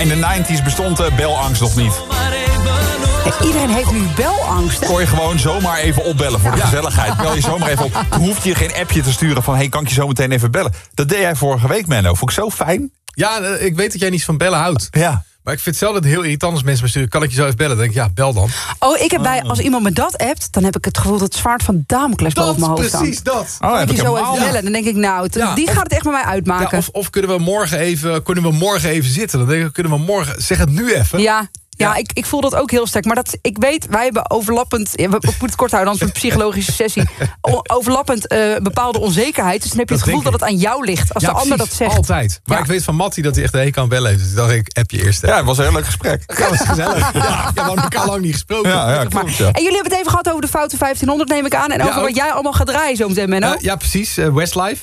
in de 90s bestond belangst nog niet. Iedereen heeft nu belangst. Kon je gewoon zomaar even opbellen voor de gezelligheid. Bel je zomaar even op. Hoeft je geen appje te sturen van... kan ik je zo meteen even bellen? Dat deed jij vorige week, Menno. Vond ik zo fijn. Ja, ik weet dat jij niet van bellen houdt. Ja. Maar ik vind het zelf dat heel irritant als mensen me sturen. Kan ik je zo even bellen? Dan denk ik, ja, bel dan. Oh, ik heb als iemand me dat appt... dan heb ik het gevoel dat het zwaard van Damocles boven mijn hoofd staat. Precies dat. Kan ik je zo even bellen? Dan denk ik, die gaat het echt met mij uitmaken. Ja, of kunnen we morgen even zitten? Dan denk ik, kunnen we morgen... Zeg het nu even. Ja, ik voel dat ook heel sterk. Maar ik weet, wij hebben overlappend... we moeten het kort houden, anders een psychologische sessie. Overlappend bepaalde onzekerheid. Dus dan heb je het gevoel dat het aan jou ligt. Als de ander dat zegt. Altijd. Maar ik weet van Mattie dat hij echt de hekel aan bellen heeft. Dus ik dacht, ik app je eerst. Ja, het was een heel leuk gesprek. Ja, dat was gezellig. We hebben elkaar lang niet gesproken. Ja, klopt, ja. En jullie hebben het even gehad over de foute 1500, neem ik aan. En over wat jij allemaal gaat draaien zo meteen, Menno. Ja, precies. Westlife.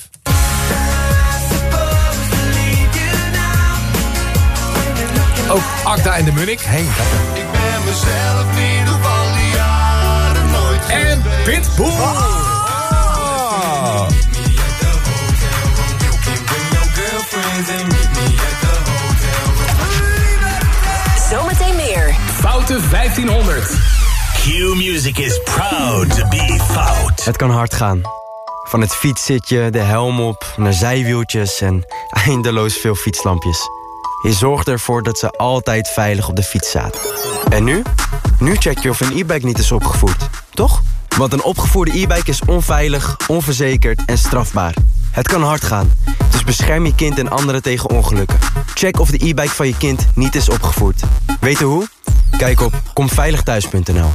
Ook Akda en de Munnik. Ik ben mezelf niet op al die jaren nooit. En Pitbull. Zometeen meer. Foute 1500. Q-Music is proud to be fout. Het kan hard gaan. Van het fietszitje, de helm op, naar zijwieltjes en eindeloos veel fietslampjes. Je zorgt ervoor dat ze altijd veilig op de fiets zaten. En nu? Nu check je of een e-bike niet is opgevoerd, toch? Want een opgevoerde e-bike is onveilig, onverzekerd en strafbaar. Het kan hard gaan, dus bescherm je kind en anderen tegen ongelukken. Check of de e-bike van je kind niet is opgevoerd. Weten hoe? Kijk op komveiligthuis.nl.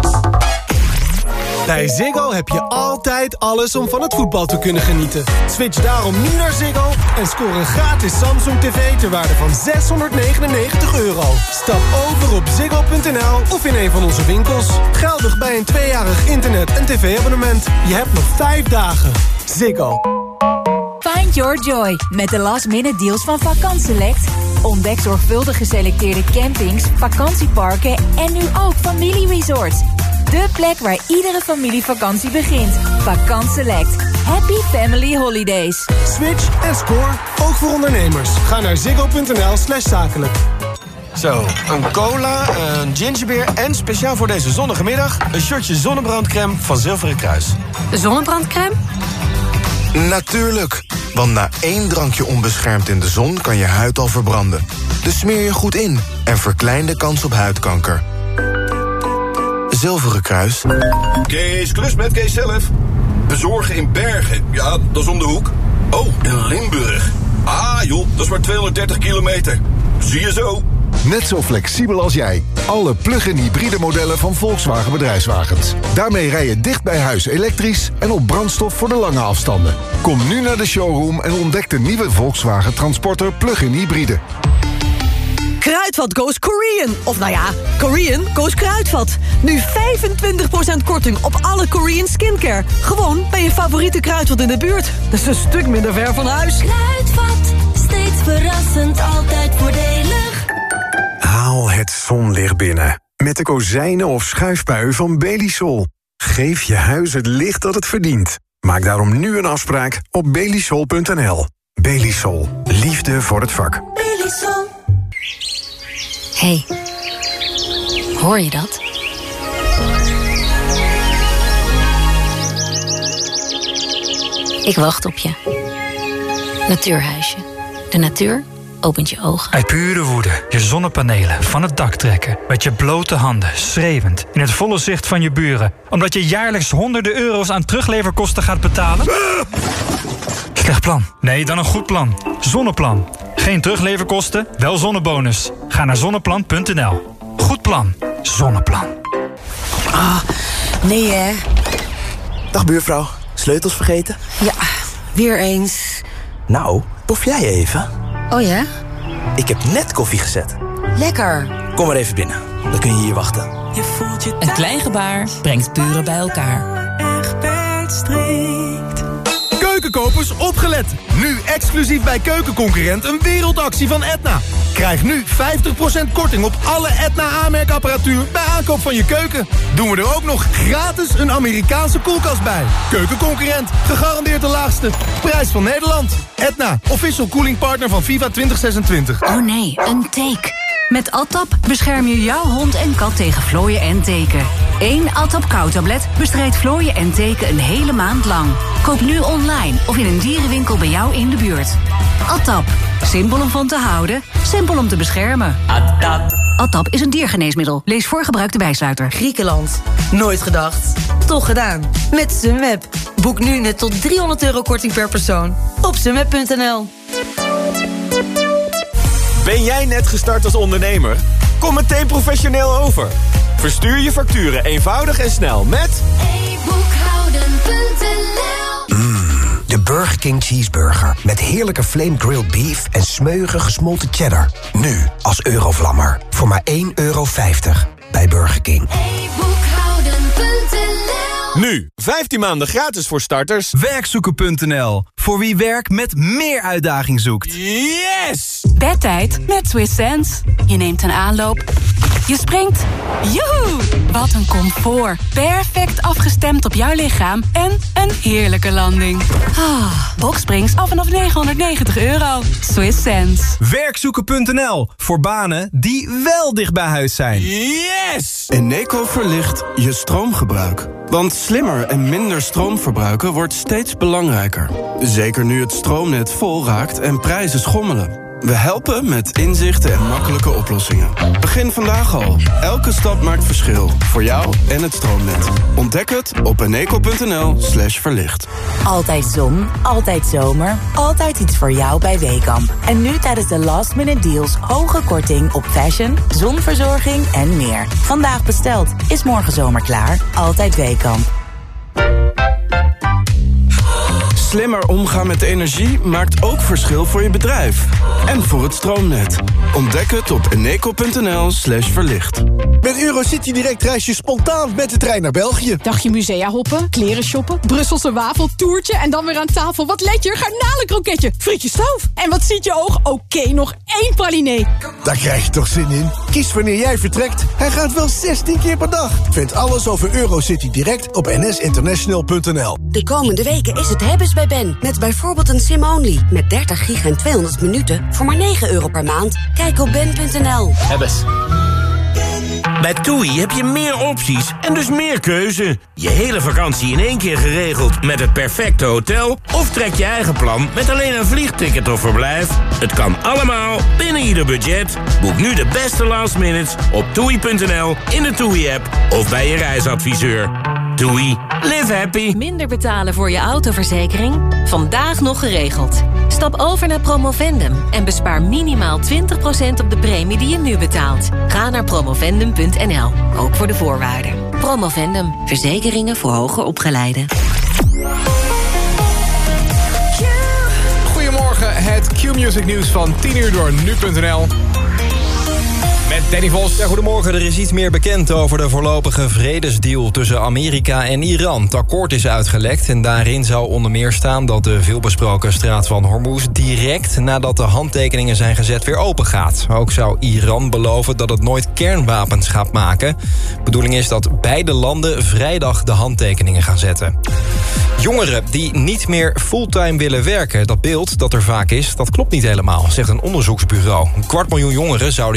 Bij Ziggo heb je altijd alles om van het voetbal te kunnen genieten. Switch daarom nu naar Ziggo en scoor een gratis Samsung TV ter waarde van €699. Stap over op ziggo.nl of in een van onze winkels. Geldig bij een 2-jarig internet- en tv-abonnement. Je hebt nog 5 dagen. Ziggo. Find your joy met de last-minute deals van Vakant Select. Ontdek zorgvuldig geselecteerde campings, vakantieparken en nu ook familieresorts. De plek waar iedere familievakantie begint. Vakant Select. Happy Family Holidays. Switch en score, ook voor ondernemers. Ga naar ziggo.nl/zakelijk. Zo, een cola, een gingerbeer en speciaal voor deze zonnige middag... een shotje zonnebrandcrème van Zilveren Kruis. Zonnebrandcrème? Natuurlijk, want na 1 drankje onbeschermd in de zon kan je huid al verbranden. Dus smeer je goed in en verklein de kans op huidkanker. Zilveren Kruis. Kees Klus met Kees zelf. Bezorgen in Bergen, ja, dat is om de hoek. Oh, in Limburg. Ah joh, dat is maar 230 kilometer. Zie je zo. Net zo flexibel als jij. Alle plug-in hybride modellen van Volkswagen Bedrijfswagens. Daarmee rij je dicht bij huis elektrisch en op brandstof voor de lange afstanden. Kom nu naar de showroom en ontdek de nieuwe Volkswagen Transporter plug-in hybride. Kruidvat goes Korean. Of nou ja, Korean goes Kruidvat. Nu 25% korting op alle Korean skincare. Gewoon bij je favoriete Kruidvat in de buurt. Dat is een stuk minder ver van huis. Kruidvat, steeds verrassend, altijd voordelig. Haal het zonlicht binnen. Met de kozijnen of schuifpui van Belisol. Geef je huis het licht dat het verdient. Maak daarom nu een afspraak op belisol.nl. Belisol. Liefde voor het vak. Belisol. Hey, hoor je dat? Ik wacht op je. Natuurhuisje. De natuur opent je ogen. Uit pure woede je zonnepanelen van het dak trekken. Met je blote handen, schreeuwend, in het volle zicht van je buren. Omdat je jaarlijks honderden euro's aan terugleverkosten gaat betalen? Slecht plan. Nee, dan een goed plan. Zonneplan. Geen terugleverkosten, wel zonnebonus. Ga naar zonneplan.nl. Goed plan. Zonneplan. Nee hè. Dag buurvrouw. Sleutels vergeten? Ja, weer eens. Nou, pof jij even? Oh ja? Ik heb net koffie gezet. Lekker. Kom maar even binnen. Dan kun je hier wachten. Een klein gebaar brengt buren bij elkaar. Egberts strikt. keukenkopers, opgelet. Nu exclusief bij Keukenconcurrent een wereldactie van Etna. Krijg nu 50% korting op alle Etna aanmerkapparatuur bij aankoop van je keuken. Doen we er ook nog gratis een Amerikaanse koelkast bij. Keukenconcurrent, gegarandeerd de laagste. Prijs van Nederland. Etna, official cooling partner van FIFA 2026. Oh nee, een teek. Met Atap bescherm je jouw hond en kat tegen vlooien en teken. 1 Atap kou-tablet bestrijdt vlooien en teken een hele maand lang. Koop nu online of in een dierenwinkel bij jou in de buurt. Atap. Simpel om van te houden, simpel om te beschermen. Atap is een diergeneesmiddel. Lees voor gebruik de bijsluiter. Griekenland. Nooit gedacht. Toch gedaan. Met Sunweb. Boek nu net tot €300 korting per persoon. Op sunweb.nl. Ben jij net gestart als ondernemer? Kom meteen professioneel over. Verstuur je facturen eenvoudig en snel met... De Burger King Cheeseburger. Met heerlijke flame grilled beef en smeuïge gesmolten cheddar. Nu als Eurovlammer. Voor maar €1,50 bij Burger King. Nu, 15 maanden gratis voor starters. Werkzoeken.nl. Voor wie werk met meer uitdaging zoekt. Yes! Bedtijd met Swiss Sense. Je neemt een aanloop. Je springt. Joehoe! Wat een comfort. Perfect afgestemd op jouw lichaam. En een heerlijke landing. Boxsprings af vanaf €990. Swiss Sense. Werkzoeken.nl. Voor banen die wel dicht bij huis zijn. Yes! Eneco verlicht je stroomgebruik. Want slimmer en minder stroom verbruiken wordt steeds belangrijker. Zeker nu het stroomnet vol raakt en prijzen schommelen. We helpen met inzichten en makkelijke oplossingen. Begin vandaag al. Elke stap maakt verschil. Voor jou en het stroomnet. Ontdek het op eneco.nl/verlicht. Altijd zon, altijd zomer, altijd iets voor jou bij Weekamp. En nu tijdens de last minute deals hoge korting op fashion, zonverzorging en meer. Vandaag besteld, is morgen zomer klaar. Altijd Weekamp. Slimmer omgaan met energie maakt ook verschil voor je bedrijf. En voor het stroomnet. Ontdek het op eneco.nl/verlicht. Met Eurocity Direct reis je spontaan met de trein naar België. Dagje musea hoppen, kleren shoppen, Brusselse wafeltoertje en dan weer aan tafel. Wat let je? Garnalenkroketje, frietje stoof. En wat ziet je oog? Oké, nog 1 pralinee. Daar krijg je toch zin in? Kies wanneer jij vertrekt. Hij gaat wel 16 keer per dag. Vind alles over Eurocity Direct op nsinternational.nl. De komende weken is het hebben's bij Ben. Met bijvoorbeeld een sim-only. Met 30 gig en 200 minuten voor maar €9 per maand. Kijk op ben.nl. Hebbes. Bij TUI heb je meer opties en dus meer keuze. Je hele vakantie in één keer geregeld met het perfecte hotel? Of trek je eigen plan met alleen een vliegticket of verblijf? Het kan allemaal binnen ieder budget. Boek nu de beste last minutes op TUI.nl, in de TUI-app of bij je reisadviseur. TUI. Live happy. Minder betalen voor je autoverzekering? Vandaag nog geregeld. Stap over naar Promovendum en bespaar minimaal 20% op de premie die je nu betaalt. Ga naar promovendum.nl, ook voor de voorwaarden. Promovendum, verzekeringen voor hoger opgeleiden. Goedemorgen, het Q-Music nieuws van 10 uur door nu.nl. Met Danny Vos. Ja, goedemorgen. Er is iets meer bekend over de voorlopige vredesdeal tussen Amerika en Iran. Het akkoord is uitgelekt en daarin zou onder meer staan dat de veelbesproken straat van Hormuz direct nadat de handtekeningen zijn gezet weer open gaat. Ook zou Iran beloven dat het nooit kernwapens gaat maken. De bedoeling is dat beide landen vrijdag de handtekeningen gaan zetten. Jongeren die niet meer fulltime willen werken, dat beeld dat er vaak is, dat klopt niet helemaal, zegt een onderzoeksbureau. 250.000 jongeren zouden